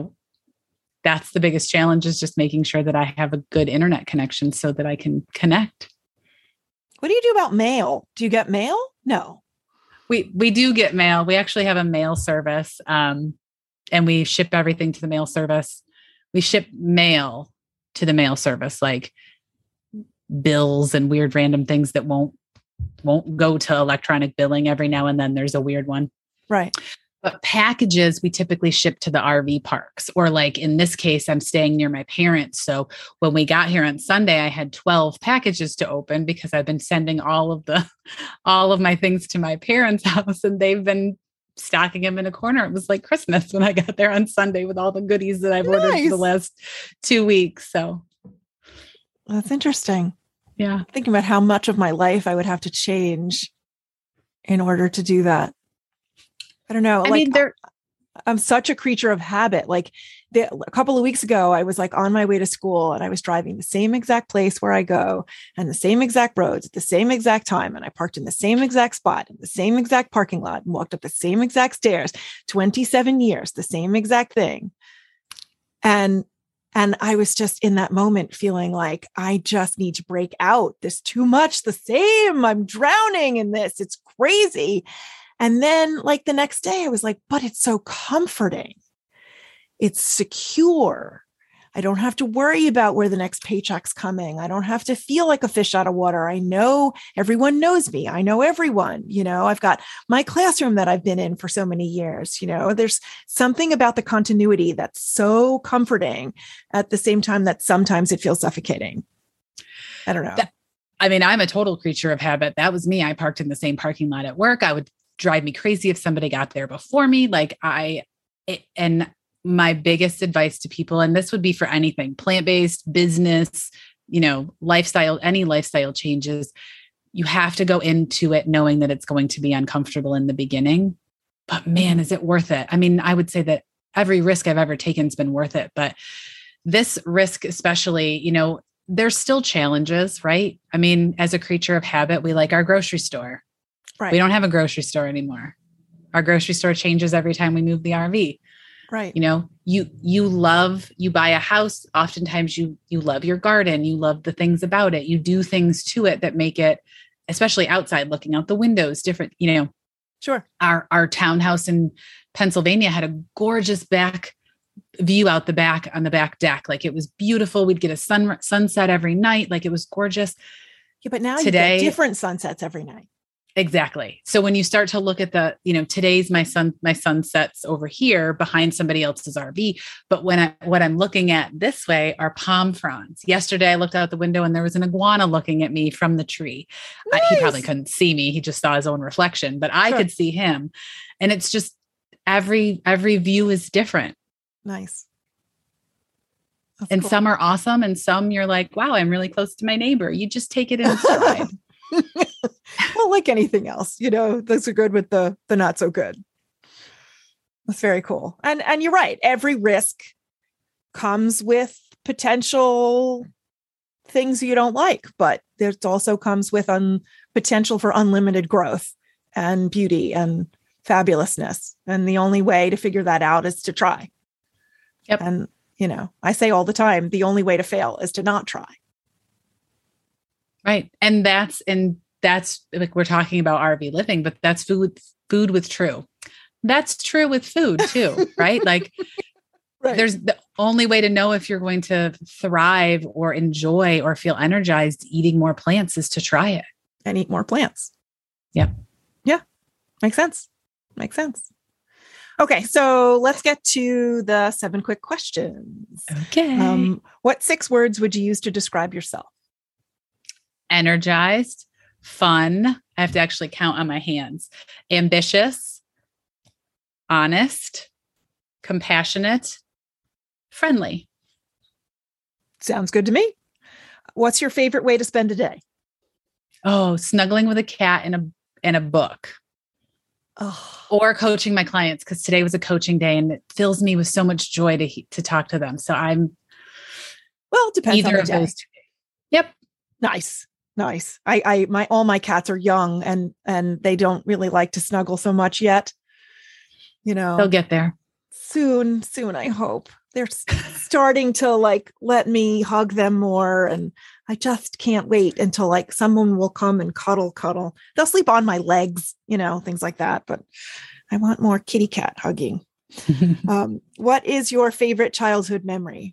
S1: that's the biggest challenge, is just making sure that I have a good internet connection so that I can connect.
S2: What do you do about mail? Do you get mail? No.
S1: We do get mail. We actually have a mail service, and we ship everything to the mail service. We ship mail to the mail service, like bills and weird random things that won't go to electronic billing. Every now and then there's a weird one.
S2: Right.
S1: But packages we typically ship to the RV parks, or like in this case, I'm staying near my parents. So when we got here on Sunday, I had 12 packages to open because I've been sending all of my things to my parents' house, and they've been stocking them in a corner. It was like Christmas when I got there on Sunday with all the goodies that I've ordered for the last 2 weeks. So
S2: that's interesting.
S1: Yeah.
S2: Thinking about how much of my life I would have to change in order to do that. I don't know. I'm such a creature of habit. Like a couple of weeks ago, I was like on my way to school and I was driving the same exact place where I go and the same exact roads at the same exact time. And I parked in the same exact spot in the same exact parking lot and walked up the same exact stairs, 27 years, the same exact thing. And I was just in that moment feeling like I just need to break out. This too much the same. I'm drowning in this. It's crazy. And then like the next day I was like, but it's so comforting. It's secure. I don't have to worry about where the next paycheck's coming. I don't have to feel like a fish out of water. I know everyone knows me. I know everyone, I've got my classroom that I've been in for so many years. There's something about the continuity that's so comforting at the same time that sometimes it feels suffocating. I don't know.
S1: I'm a total creature of habit. That was me. I parked in the same parking lot at work. I would drive me crazy if somebody got there before me. And my biggest advice to people, and this would be for anything, plant-based, business, lifestyle, any lifestyle changes, you have to go into it knowing that it's going to be uncomfortable in the beginning, but man, is it worth it? I would say that every risk I've ever taken has been worth it, but this risk, especially, there's still challenges, right? As a creature of habit, we like our grocery store. Right. We don't have a grocery store anymore. Our grocery store changes every time we move the RV.
S2: Right.
S1: You buy a house. Oftentimes you love your garden. You love the things about it. You do things to it that make it, especially outside, looking out the windows, different,
S2: Sure.
S1: Our townhouse in Pennsylvania had a gorgeous back view out the back on the back deck. Like it was beautiful. We'd get a sunset every night. Like it was gorgeous.
S2: Yeah. But now today, you get different sunsets every night.
S1: Exactly. So when you start to look at today's my sunsets over here behind somebody else's RV. But what I'm looking at this way are palm fronds. Yesterday, I looked out the window and there was an iguana looking at me from the tree.
S2: Nice.
S1: He probably couldn't see me. He just saw his own reflection, but I could see him. And it's just every view is different.
S2: Nice.
S1: That's and cool. Some are awesome. And some you're like, wow, I'm really close to my neighbor. You just take it in stride.
S2: Well, like anything else, those are good with the not so good. That's very cool. And you're right. Every risk comes with potential things you don't like, but there also comes with potential for unlimited growth and beauty and fabulousness. And the only way to figure that out is to try.
S1: Yep.
S2: And, I say all the time, the only way to fail is to not try.
S1: Right. And that's like, we're talking about RV living, but that's food with true. That's true with food too, right? Like
S2: right.
S1: There's the only way to know if you're going to thrive or enjoy or feel energized eating more plants is to try it.
S2: And eat more plants.
S1: Yep.
S2: Yeah. Makes sense. Okay. So let's get to the 7 quick questions.
S1: Okay.
S2: What 6 words would you use to describe yourself?
S1: Energized, fun. I have to actually count on my hands. Ambitious, honest, compassionate, friendly.
S2: Sounds good to me. What's your favorite way to spend a day?
S1: Oh, snuggling with a cat in a book.
S2: Oh.
S1: Or coaching my clients, because today was a coaching day and it fills me with so much joy to talk to them. So
S2: it depends on the day.
S1: Those 2 days. Yep.
S2: Nice. All my cats are young and they don't really like to snuggle so much yet.
S1: They'll get there.
S2: Soon, I hope. They're starting to let me hug them more. And I just can't wait until someone will come and cuddle. They'll sleep on my legs, things like that. But I want more kitty cat hugging. What is your favorite childhood memory?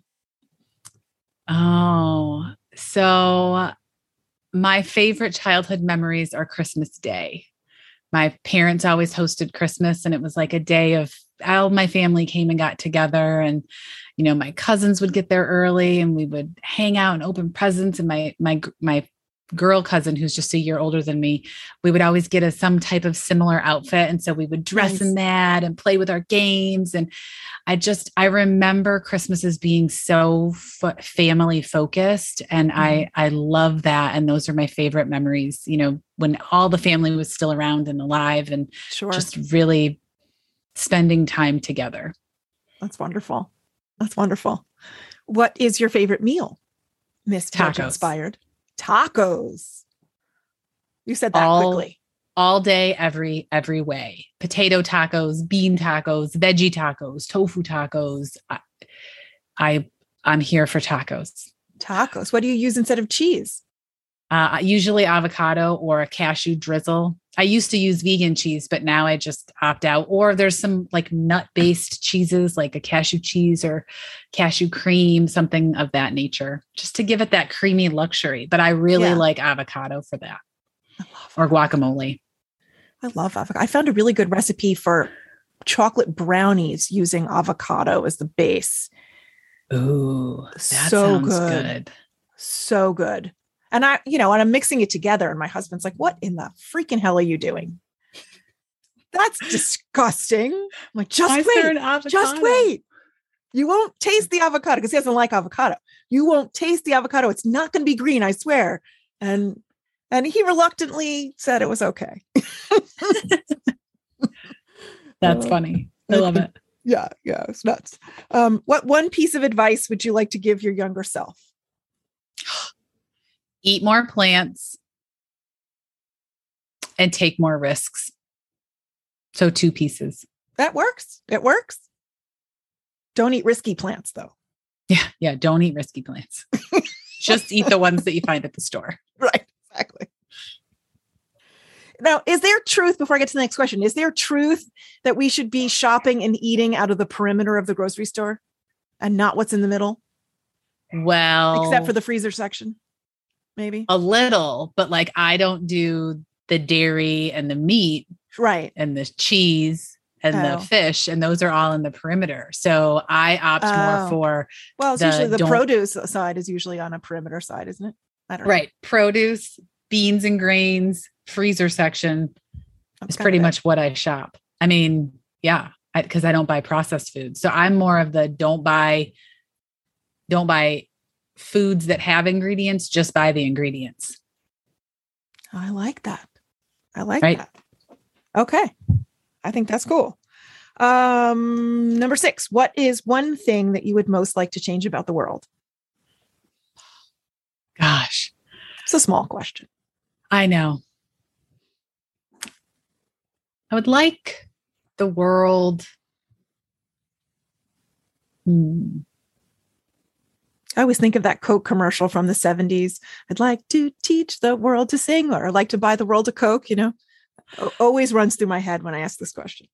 S1: Oh, so my favorite childhood memories are Christmas Day. My parents always hosted Christmas, and it was like a day of all my family came and got together, and my cousins would get there early and we would hang out and open presents. And my girl cousin, who's just a year older than me, we would always get some type of similar outfit. And so we would dress in that and play with our games. And I remember Christmases being so family focused. And I love that. And those are my favorite memories, when all the family was still around and alive and just really spending time together.
S2: That's wonderful. What is your favorite meal? Miss Veg Inspired. Tacos. You said that quickly.
S1: All day, every way. Potato tacos, bean tacos, veggie tacos, tofu tacos. I'm here for tacos.
S2: Tacos. What do you use instead of cheese?
S1: Usually avocado or a cashew drizzle. I used to use vegan cheese, but now I just opt out. Or there's some nut-based cheeses, like a cashew cheese or cashew cream, something of that nature, just to give it that creamy luxury. But I really like avocado for that. Or guacamole.
S2: I love avocado. I found a really good recipe for chocolate brownies using avocado as the base.
S1: Ooh, that sounds good.
S2: So good. And I'm mixing it together and my husband's like, what in the freaking hell are you doing? That's disgusting. I'm like, just wait. You won't taste the avocado because he doesn't like avocado. You won't taste the avocado. It's not going to be green, I swear. And he reluctantly said it was okay.
S1: That's funny. I love it.
S2: Yeah, it's nuts. What one piece of advice would you like to give your younger self?
S1: Eat more plants and take more risks. So 2 pieces.
S2: That works. It works. Don't eat risky plants though.
S1: Yeah. Don't eat risky plants. Just eat the ones that you find at the store.
S2: Right. Exactly. Now, is there truth, before I get to the next question, is there truth that we should be shopping and eating out of the perimeter of the grocery store and not what's in the middle?
S1: Well,
S2: except for the freezer section, maybe
S1: a little, but I don't do the dairy and the meat,
S2: right?
S1: And the cheese and the fish, and those are all in the perimeter. So I opt more for.
S2: Well, it's usually the produce side is usually on a perimeter side, isn't it? I don't know.
S1: Right. Produce, beans and grains, freezer section is pretty much what I shop. I mean, yeah, because I don't buy processed food. So I'm more of the don't buy foods that have ingredients, just buy the ingredients.
S2: I like that. That. Okay. I think that's cool. Number 6, what is one thing that you would most like to change about the world?
S1: Gosh.
S2: It's a small question.
S1: I know. I would like the world.
S2: I always think of that Coke commercial from the 70s. I'd like to teach the world to sing, or I'd like to buy the world a Coke, always runs through my head when I ask this question.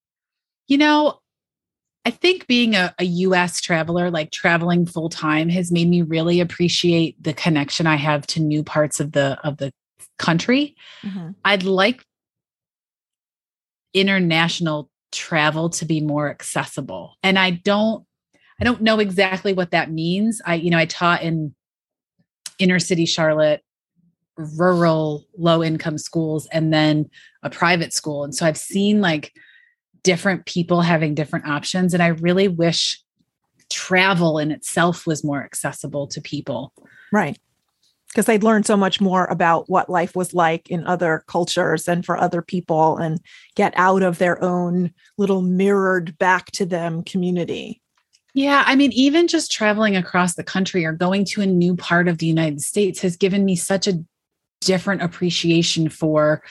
S1: I think being a US traveler, like traveling full time, has made me really appreciate the connection I have to new parts of the country. Mm-hmm. I'd like international travel to be more accessible. And I don't know exactly what that means. I taught in inner city Charlotte, rural, low income schools, and then a private school. And so I've seen like different people having different options. And I really wish travel in itself was more accessible to people.
S2: Right. Because they'd learn so much more about what life was like in other cultures and for other people, and get out of their own little mirrored back to them community.
S1: Yeah. I mean, even just traveling across the country or going to a new part of the United States has given me such a different appreciation for,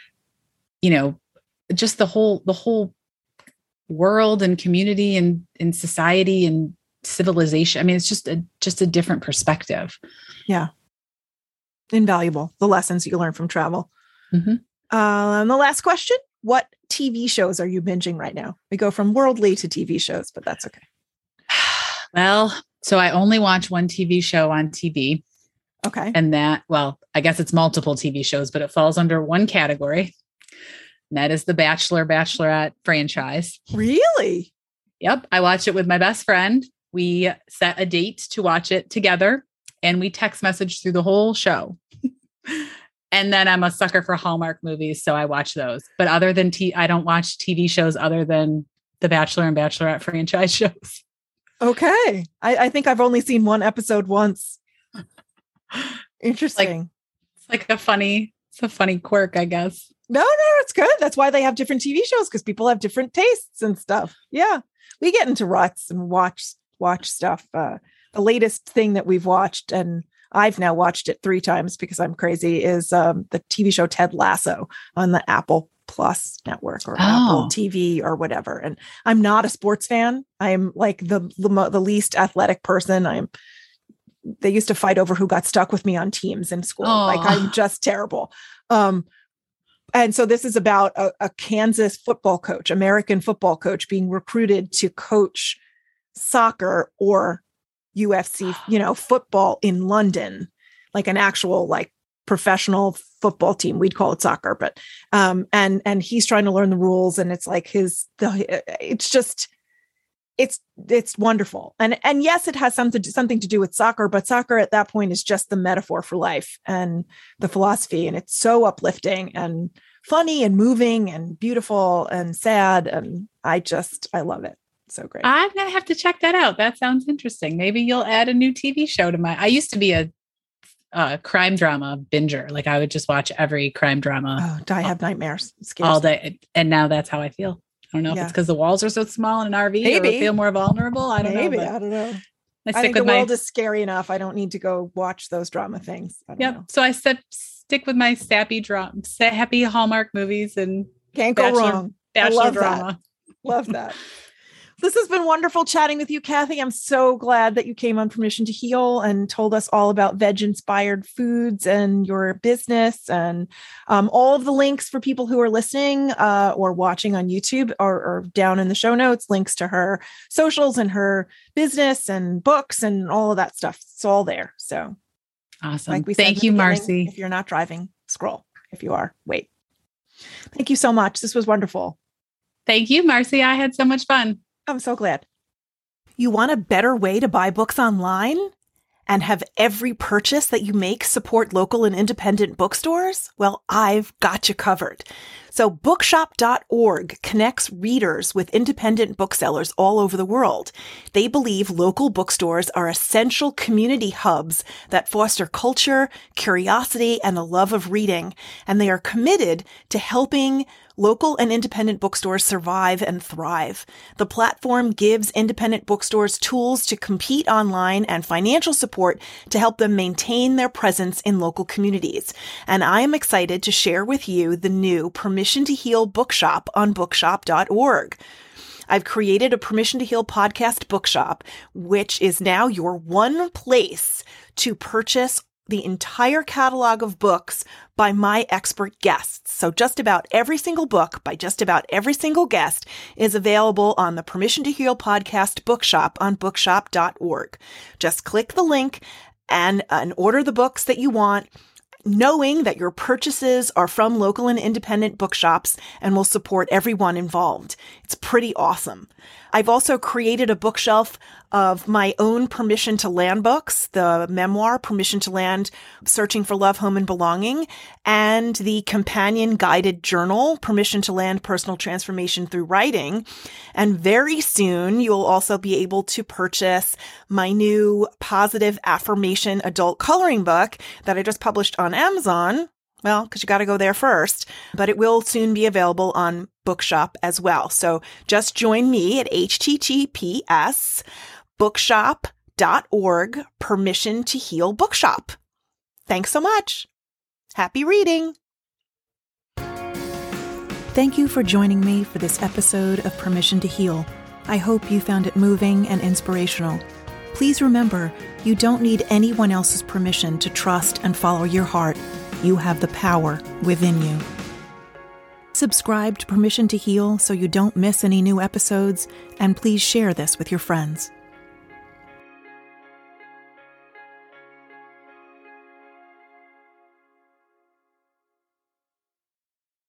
S1: just the whole world and community and society and civilization. I mean, it's just a different perspective.
S2: Yeah. Invaluable. The lessons you learn from travel. Mm-hmm. And the last question, what TV shows are you binging right now? We go from worldly to TV shows, but that's okay.
S1: Well, so I only watch one TV show on TV.
S2: Okay.
S1: And I guess it's multiple TV shows, but it falls under one category. And that is the Bachelor, Bachelorette franchise.
S2: Really?
S1: Yep. I watch it with my best friend. We set a date to watch it together, and we text message through the whole show. And then I'm a sucker for Hallmark movies, so I watch those. But other than I don't watch TV shows other than the Bachelor and Bachelorette franchise shows.
S2: Okay. I think I've only seen one episode once. Interesting.
S1: It's a funny quirk, I guess.
S2: No, it's good. That's why they have different TV shows, because people have different tastes and stuff. Yeah. We get into ruts and watch stuff. The latest thing that we've watched, and I've now watched it 3 times because I'm crazy, is the TV show Ted Lasso on the Apple Plus network or Apple TV or whatever. And I'm not a sports fan. I'm like the least athletic person. They used to fight over who got stuck with me on teams in school. Like, I'm just terrible. And so this is about a Kansas football coach, American football coach, being recruited to coach soccer or UFC, football in London, like an actual professional football team. We'd call it soccer, but and he's trying to learn the rules, and it's like it's wonderful. And yes, it has something to do with soccer, but soccer at that point is just the metaphor for life and the philosophy. And it's so uplifting and funny and moving and beautiful and sad. And I love it. So great.
S1: I'm going to have to check that out. That sounds interesting. Maybe you'll add a new TV show to I used to be a crime drama binger. Like, I would just watch every crime drama.
S2: Oh, I have nightmares.
S1: All day. And now that's how I feel. I don't know if it's because the walls are so small in an RV. Maybe. Or I feel more vulnerable. I don't know.
S2: Maybe. I don't know. I think the world is scary enough. I don't need to go watch those drama things. Know.
S1: So I stick with my happy Hallmark movies and
S2: can't go wrong.
S1: Bachelor drama.
S2: Love that. This has been wonderful chatting with you, Kathy. I'm so glad that you came on Permission to Heal and told us all about veg-inspired foods and your business, and all of the links for people who are listening or watching on YouTube or down in the show notes, links to her socials and her business and books and all of that stuff. It's all there. So
S1: awesome. Thank you, Marcy.
S2: If you're not driving, scroll. If you are, wait. Thank you so much. This was wonderful.
S1: Thank you, Marcy. I had so much fun.
S2: I'm so glad. You want a better way to buy books online and have every purchase that you make support local and independent bookstores? Well, I've got you covered. So bookshop.org connects readers with independent booksellers all over the world. They believe local bookstores are essential community hubs that foster culture, curiosity, and a love of reading. And they are committed to helping Local and independent bookstores survive and thrive. The platform gives independent bookstores tools to compete online and financial support to help them maintain their presence in local communities. And I am excited to share with you the new Permission to Heal bookshop on bookshop.org. I've created a Permission to Heal podcast bookshop, which is now your one place to purchase the entire catalog of books by my expert guests. So just about every single book by just about every single guest is available on the Permission to Heal podcast bookshop on bookshop.org. Just click the link and order the books that you want, knowing that your purchases are from local and independent bookshops and will support everyone involved. It's pretty awesome. I've also created a bookshelf of my own Permission to Land books, the memoir, Permission to Land, Searching for Love, Home, and Belonging, and the companion guided journal, Permission to Land, Personal Transformation Through Writing. And very soon, you'll also be able to purchase my new positive affirmation adult coloring book that I just published on Amazon. Well, because you got to go there first, but it will soon be available on Bookshop as well. So just join me at https://bookshop.org, Permission to Heal bookshop. Thanks so much. Happy reading. Thank you for joining me for this episode of Permission to Heal. I hope you found it moving and inspirational. Please remember, you don't need anyone else's permission to trust and follow your heart. You have the power within you. Subscribe to Permission to Heal so you don't miss any new episodes, and please share this with your friends.